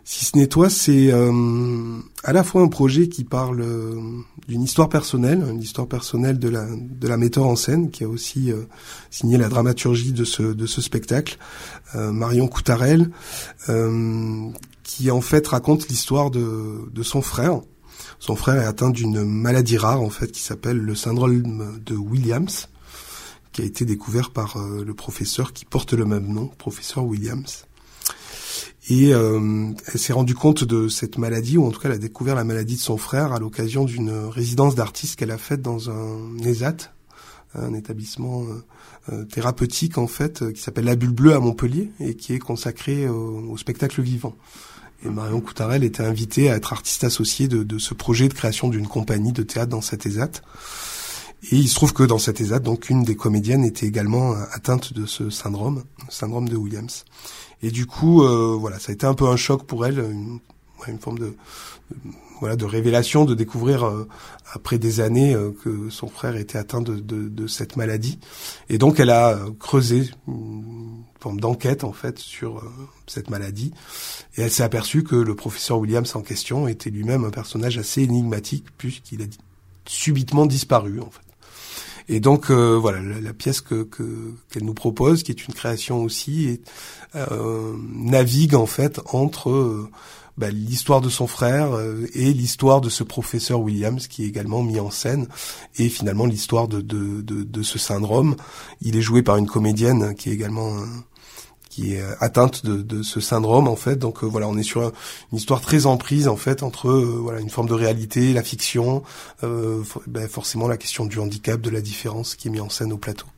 Si ce n'est toi, c'est à la fois un projet qui parle d'une histoire personnelle, une histoire personnelle de la metteur en scène, qui a aussi signé la dramaturgie de ce spectacle, Marion Coutarel, qui en fait raconte l'histoire de son frère. Son frère est atteint d'une maladie rare en fait qui s'appelle le syndrome de Williams, qui a été découvert par le professeur qui porte le même nom, professeur Williams. Et elle s'est rendue compte de cette maladie, ou en tout cas elle a découvert la maladie de son frère à l'occasion d'une résidence d'artiste qu'elle a faite dans un ESAT, un établissement thérapeutique en fait, qui s'appelle La Bulle Bleue à Montpellier et qui est consacré au spectacle vivant. Et Marion Coutarel était invitée à être artiste associée de ce projet de création d'une compagnie de théâtre dans cet ESAT. Et il se trouve que dans cet ESAT, donc une des comédiennes était également atteinte de ce syndrome de Williams. Et du coup, voilà, ça a été un peu un choc pour elle, une forme de révélation, de découvrir après des années que son frère était atteint de cette maladie. Et donc, elle a creusé une forme d'enquête en fait sur cette maladie. Et elle s'est aperçue que le professeur Williams en question était lui-même un personnage assez énigmatique puisqu'il a subitement disparu en fait. Et donc voilà, la pièce qu'elle nous propose, qui est une création aussi, navigue en fait entre l'histoire de son frère et l'histoire de ce professeur Williams qui est également mis en scène, et finalement l'histoire de ce syndrome. Il est joué par une comédienne qui est également qui est atteinte de ce syndrome en fait. Donc voilà, on est sur une histoire très en prise en fait entre une forme de réalité, la fiction, forcément la question du handicap, de la différence qui est mis en scène au plateau.